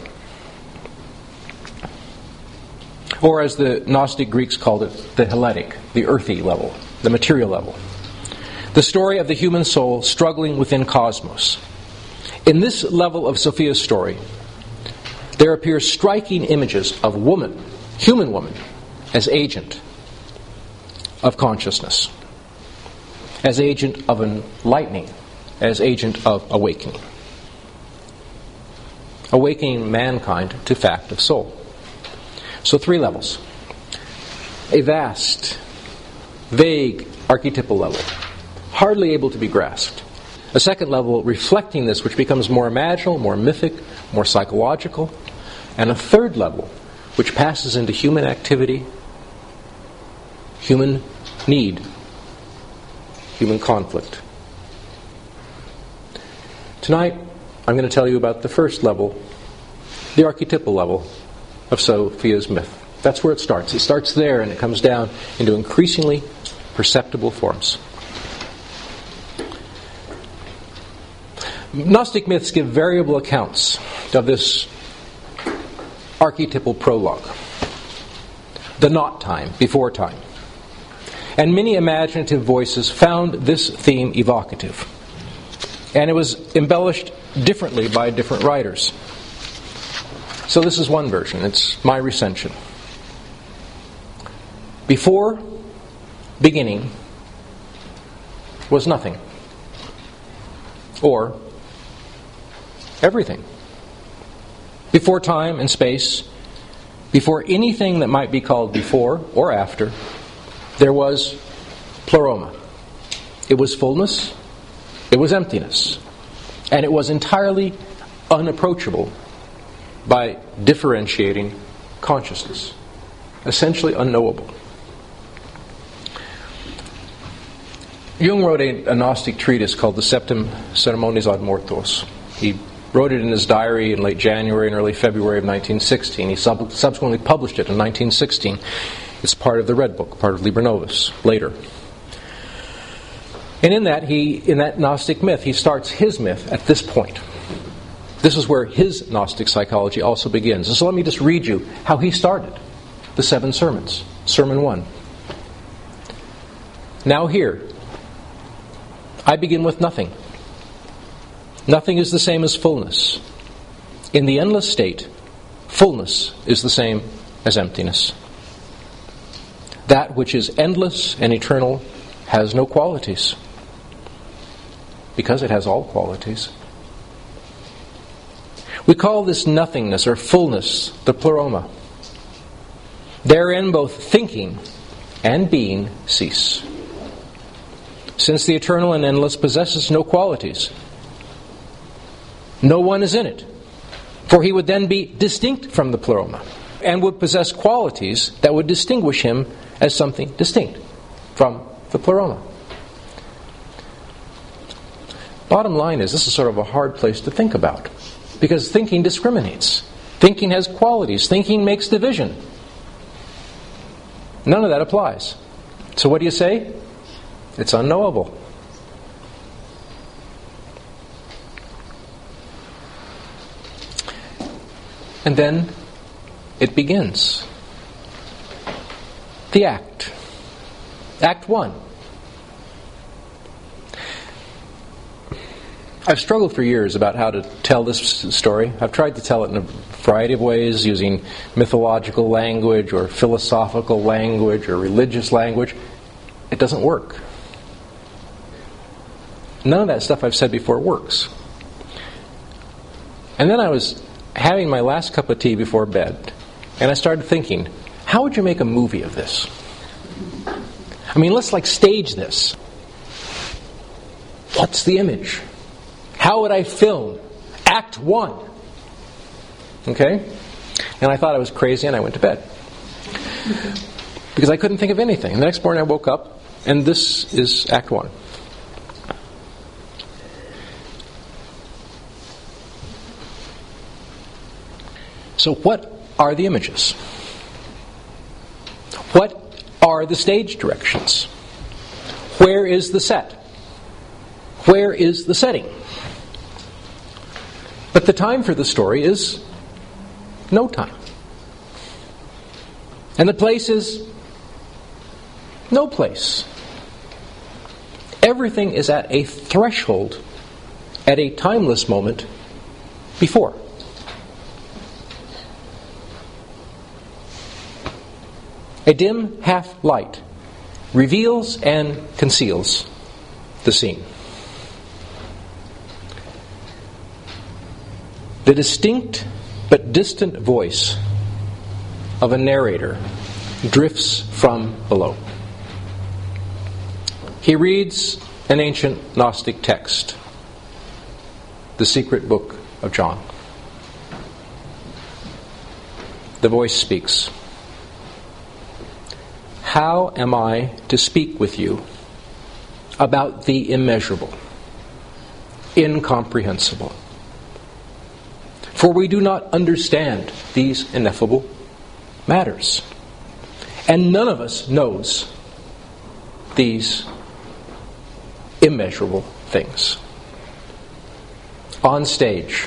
Or as the Gnostic Greeks called it, the heletic, the earthy level, the material level. The story of the human soul struggling within cosmos. In this level of Sophia's story, there appear striking images of woman, human woman, as agent of consciousness, as agent of enlightening, as agent of awakening. Awakening mankind to fact of soul. So three levels. A vast, vague, archetypal level, hardly able to be grasped. A second level reflecting this, which becomes more imaginal, more mythic, more psychological. And a third level, which passes into human activity, human need, human conflict. Tonight, I'm going to tell you about the first level, the archetypal level of Sophia's myth. That's where it starts. It starts there and it comes down into increasingly perceptible forms. Gnostic myths give variable accounts of this archetypal prologue, the not time, before time. And many imaginative voices found this theme evocative. And it was embellished differently by different writers. So this is one version. It's my recension. Before beginning was nothing. Or everything. Before time and space, before anything that might be called before or after, there was pleroma. It was fullness, it was emptiness, and it was entirely unapproachable by differentiating consciousness. Essentially unknowable. Jung wrote a, a Gnostic treatise called the Septem Ceremonies ad Mortuos. He wrote it in his diary in late January and early February of nineteen sixteen. He sub- subsequently published it in nineteen sixteen. It's part of the Red Book, part of Liber Novus, later. And in that, he, in that Gnostic myth, he starts his myth at this point. This is where his Gnostic psychology also begins. And so let me just read you how he started the seven sermons. Sermon one. Now here, I begin with nothing. Nothing is the same as fullness. In the endless state, fullness is the same as emptiness. That which is endless and eternal has no qualities, because it has all qualities. We call this nothingness or fullness the pleroma. Therein both thinking and being cease. Since the eternal and endless possesses no qualities, no one is in it, for he would then be distinct from the pleroma and would possess qualities that would distinguish him as something distinct from the pleroma. Bottom line is, this is sort of a hard place to think about, because thinking discriminates. Thinking has qualities. Thinking makes division. None of that applies. So what do you say? It's unknowable. And then it begins. The act. Act one. I've struggled for years about how to tell this story. I've tried to tell it in a variety of ways, using mythological language or philosophical language or religious language. It doesn't work. None of that stuff I've said before works. And then I was having my last cup of tea before bed, and I started thinking, how would you make a movie of this? I mean, let's like stage this. What's the image? How would I film? Act one. Okay? And I thought I was crazy and I went to bed. Because I couldn't think of anything. And the next morning I woke up and this is Act one. So what are the images? What are the stage directions? Where is the set? Where is the setting? But the time for the story is no time. And the place is no place. Everything is at a threshold, at a timeless moment before. A dim half-light reveals and conceals the scene. The distinct but distant voice of a narrator drifts from below. He reads an ancient Gnostic text, the secret book of John. The voice speaks. How am I to speak with you about the immeasurable, incomprehensible? For we do not understand these ineffable matters. And none of us knows these immeasurable things. On stage,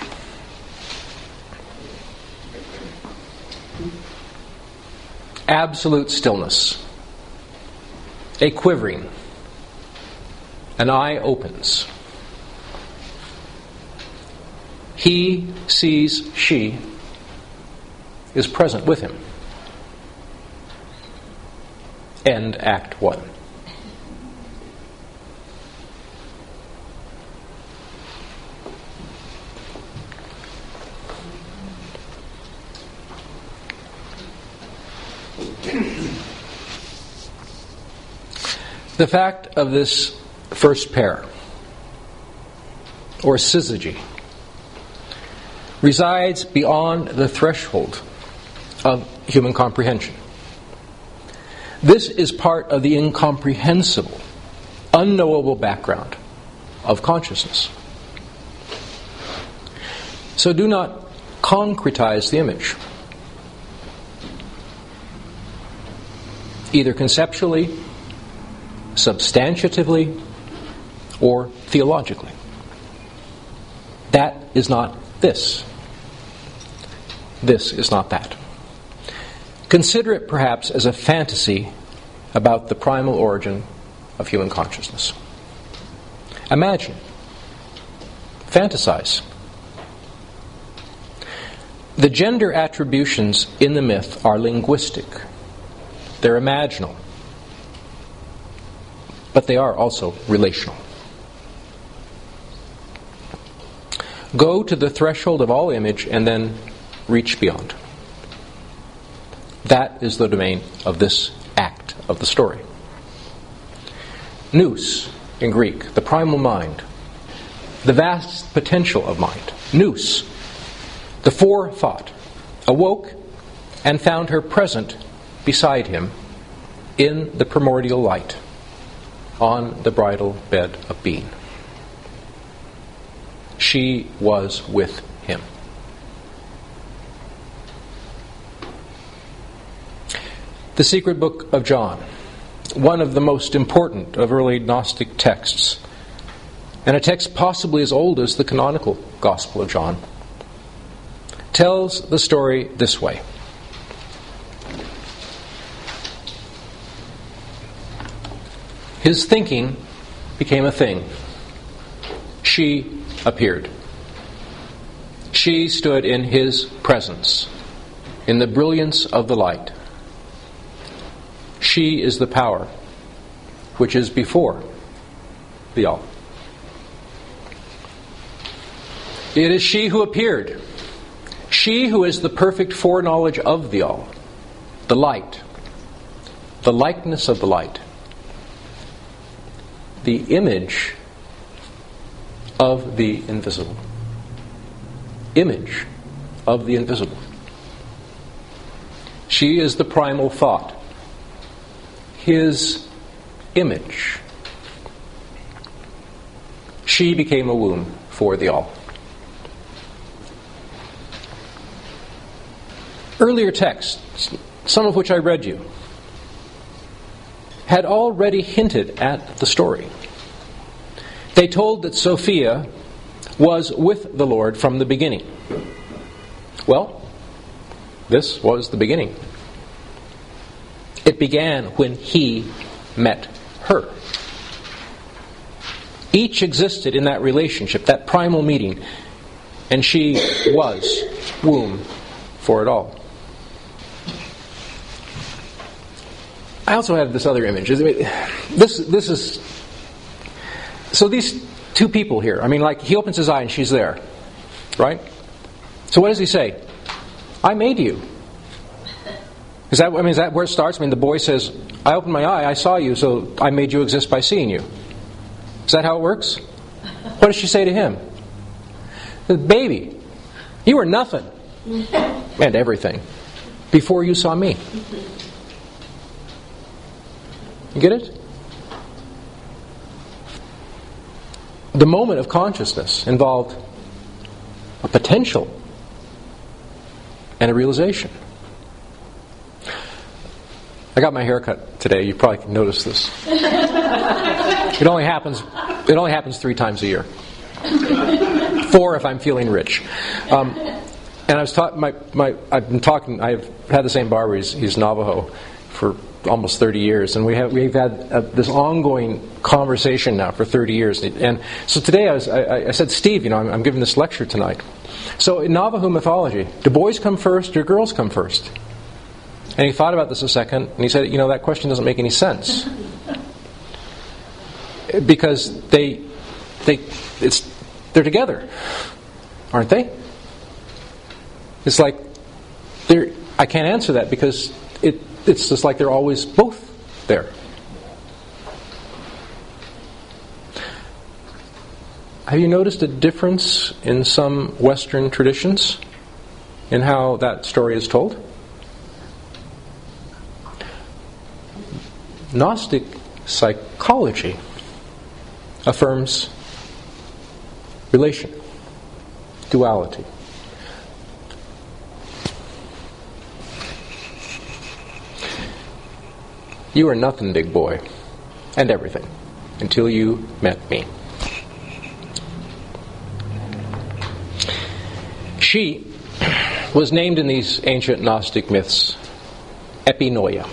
absolute stillness, a quivering, an eye opens. He sees she is present with him. End Act one. The fact of this first pair, or syzygy, resides beyond the threshold of human comprehension. This is part of the incomprehensible, unknowable background of consciousness. So do not concretize the image, either conceptually, substantiatively, or theologically. That is not this. This is not that. Consider it perhaps as a fantasy about the primal origin of human consciousness. Imagine. Fantasize. The gender attributions in the myth are linguistic. They're imaginal. But they are also relational. Go to the threshold of all image and then reach beyond. That is the domain of this act of the story. Nous, in Greek, the primal mind, the vast potential of mind. Nous, the forethought, awoke and found her present beside him in the primordial light, on the bridal bed of being. She was with him. The Secret Book of John, one of the most important of early Gnostic texts, and a text possibly as old as the canonical Gospel of John, tells the story this way. His thinking became a thing. She appeared. She stood in his presence, in the brilliance of the light. She is the power which is before the all. It is she who appeared. She who is the perfect foreknowledge of the all, the light, the likeness of the light, the image of the invisible. Image of the invisible. She is the primal thought, his image. She became a womb for the all. Earlier texts, some of which I read you, had already hinted at the story. They told that Sophia was with the Lord from the beginning. Well, this was the beginning. It began when he met her. Each existed in that relationship, that primal meeting, and she was womb for it all. I also have this other image. This this is so these two people here. I mean, like he opens his eye and she's there, right? So what does he say? I made you. Is that I mean is that where it starts? I mean, the boy says, "I opened my eye, I saw you, so I made you exist by seeing you." Is that how it works? What does she say to him? Baby, you were nothing and everything before you saw me. You get it? The moment of consciousness involved a potential and a realization. I got my hair cut today. You probably can notice this. It only happens. It only happens three times a year. Four if I'm feeling rich. Um, and I was taught. My my. I've been talking. I've had the same barber. He's, he's Navajo for almost thirty years, and we have we've had uh, this ongoing conversation now for thirty years. And so today I was I, I said, Steve, you know, I'm, I'm giving this lecture tonight. So in Navajo mythology, do boys come first or girls come first? And he thought about this a second, and he said, you know, that question doesn't make any sense because they they it's they're together, aren't they? It's like they're. I can't answer that because it. It's just like they're always both there. Have you noticed a difference in some Western traditions in how that story is told? Gnostic psychology affirms relation, duality. You were nothing, big boy, and everything, until you met me. She was named in these ancient Gnostic myths epinoia,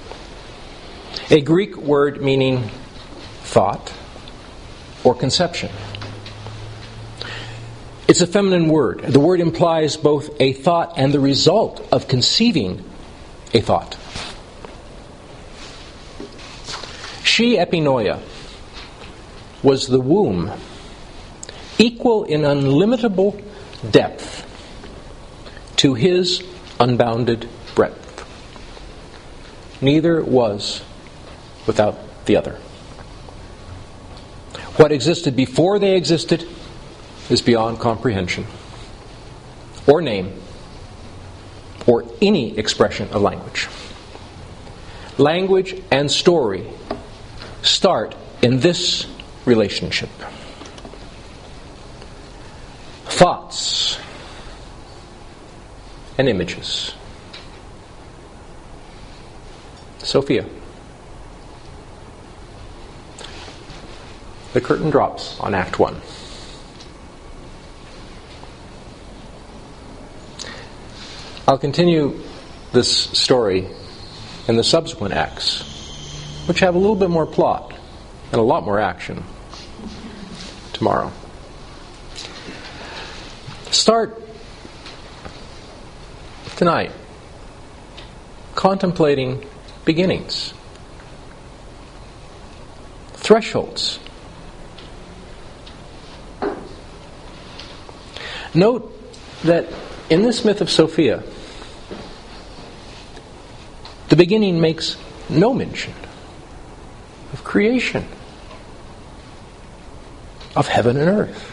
a Greek word meaning thought or conception. It's a feminine word. The word implies both a thought and the result of conceiving a thought. She, epinoia, was the womb, equal in unlimitable depth to his unbounded breadth. Neither was without the other. What existed before they existed is beyond comprehension, or name, or any expression of language. Language and story start in this relationship. Thoughts and images. Sophia. The curtain drops on Act One. I'll continue this story in the subsequent acts, which have a little bit more plot and a lot more action tomorrow. Start tonight contemplating beginnings, thresholds. Note that in this myth of Sophia, the beginning makes no mention of creation, of heaven and earth.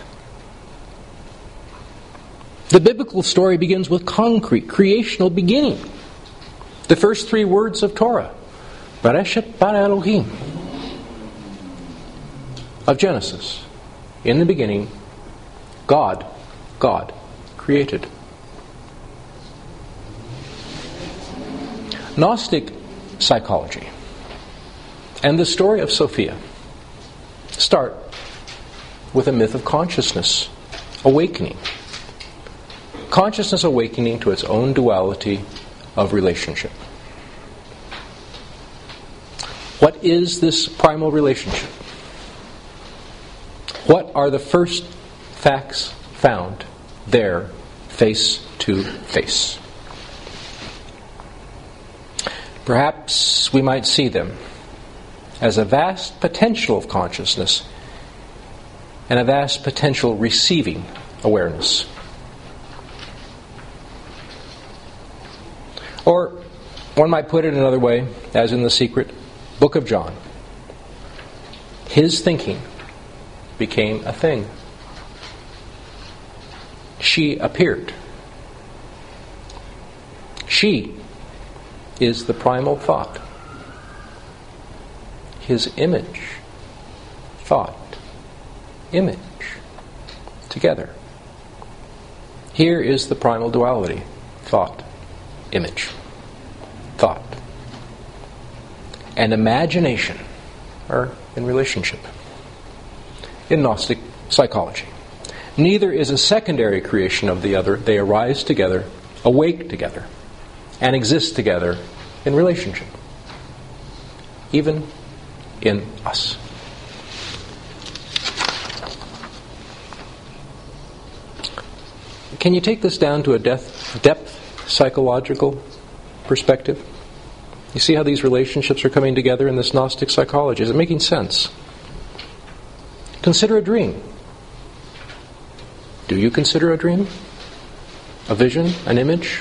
The biblical story begins with concrete, creational beginning. The first three words of Torah, Bereshit bara Elohim, of Genesis. In the beginning, God, God created. Gnostic psychology and the story of Sophia start with a myth of consciousness awakening. Consciousness awakening to its own duality of relationship. What is this primal relationship? What are the first facts found there, face to face? Perhaps we might see them as a vast potential of consciousness and a vast potential receiving awareness. Or one might put it another way, as in the secret book of John. His thinking became a thing. She appeared. She is the primal thought. His image, thought, image, together. Here is the primal duality, thought, image, thought. And imagination are in relationship. In Gnostic psychology, neither is a secondary creation of the other. They arise together, awake together, and exist together in relationship. Even in us. Can you take this down to a depth, depth psychological perspective? You see how these relationships are coming together in this Gnostic psychology. Is it making sense? Consider a dream. Do you consider a dream? A vision? An image?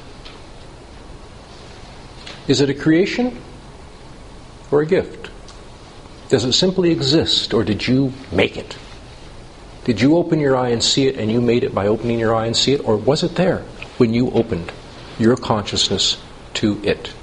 Is it a creation or a gift? Does it simply exist, or did you make it? Did you open your eye and see it, and you made it by opening your eye and see it? Or was it there when you opened your consciousness to it?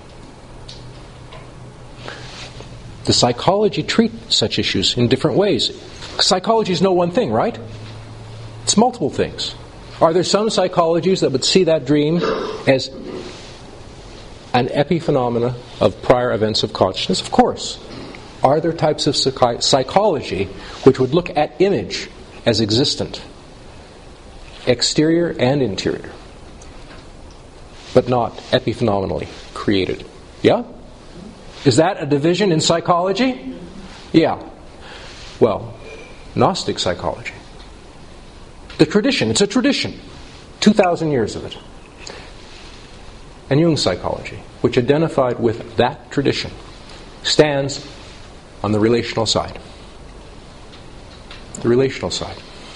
The psychology treat such issues in different ways. Psychology is no one thing, right? It's multiple things. Are there some psychologies that would see that dream as an epiphenomena of prior events of consciousness? Of course. Are there types of psych- psychology which would look at image as existent, exterior and interior, but not epiphenomenally created? Yeah? Is that a division in psychology? Yeah. Well, Gnostic psychology. The tradition, it's a tradition. two thousand years of it. And Jung's psychology, which identified with that tradition, stands on the relational side. The relational side.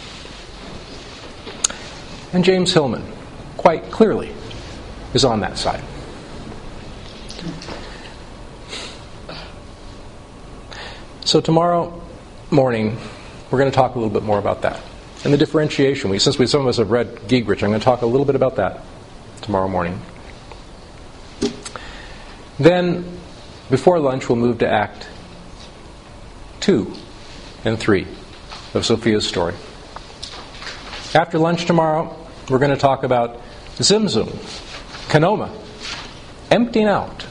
And James Hillman, quite clearly, is on that side. So tomorrow morning, we're going to talk a little bit more about that. And the differentiation. We, since we, some of us have read Giegerich, I'm going to talk a little bit about that tomorrow morning. Then, before lunch, we'll move to Act two and three of Sophia's story. After lunch tomorrow, we're going to talk about Zimzum, Kanoma, emptying out.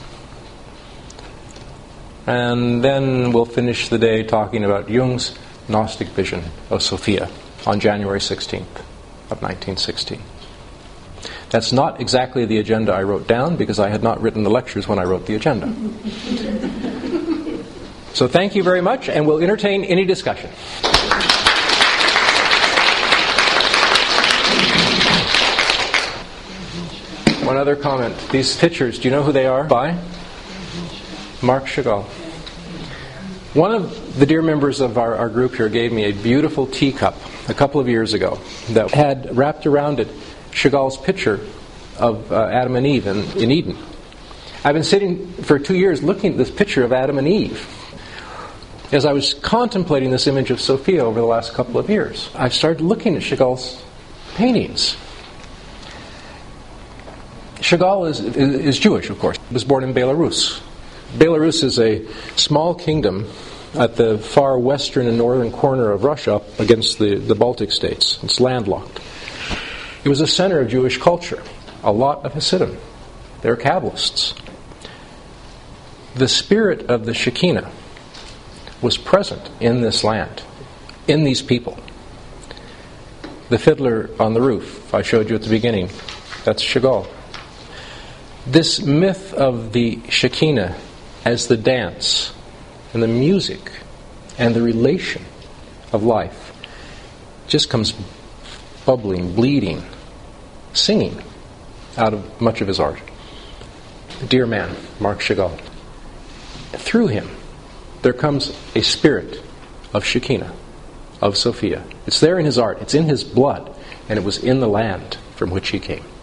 And then we'll finish the day talking about Jung's Gnostic vision of Sophia on January sixteenth of nineteen sixteen. That's not exactly the agenda I wrote down because I had not written the lectures when I wrote the agenda. So thank you very much, and we'll entertain any discussion. One other comment. These pictures, do you know who they are by? Marc Chagall. One of the dear members of our, our group here gave me a beautiful teacup a couple of years ago that had wrapped around it Chagall's picture of uh, Adam and Eve in, in Eden. I've been sitting for two years looking at this picture of Adam and Eve. As I was contemplating this image of Sophia over the last couple of years, I started looking at Chagall's paintings. Chagall is, is, is Jewish, of course. He was born in Belarus. Belarus is a small kingdom at the far western and northern corner of Russia up against the, the Baltic states. It's landlocked. It was a center of Jewish culture. A lot of Hasidim. They're Kabbalists. The spirit of the Shekinah was present in this land, in these people. The fiddler on the roof, I showed you at the beginning, that's Chagall. This myth of the Shekinah as the dance and the music and the relation of life just comes bubbling, bleeding, singing out of much of his art. Dear man, Marc Chagall. Through him, there comes a spirit of Shekinah, of Sophia. It's there in his art, it's in his blood, and it was in the land from which he came.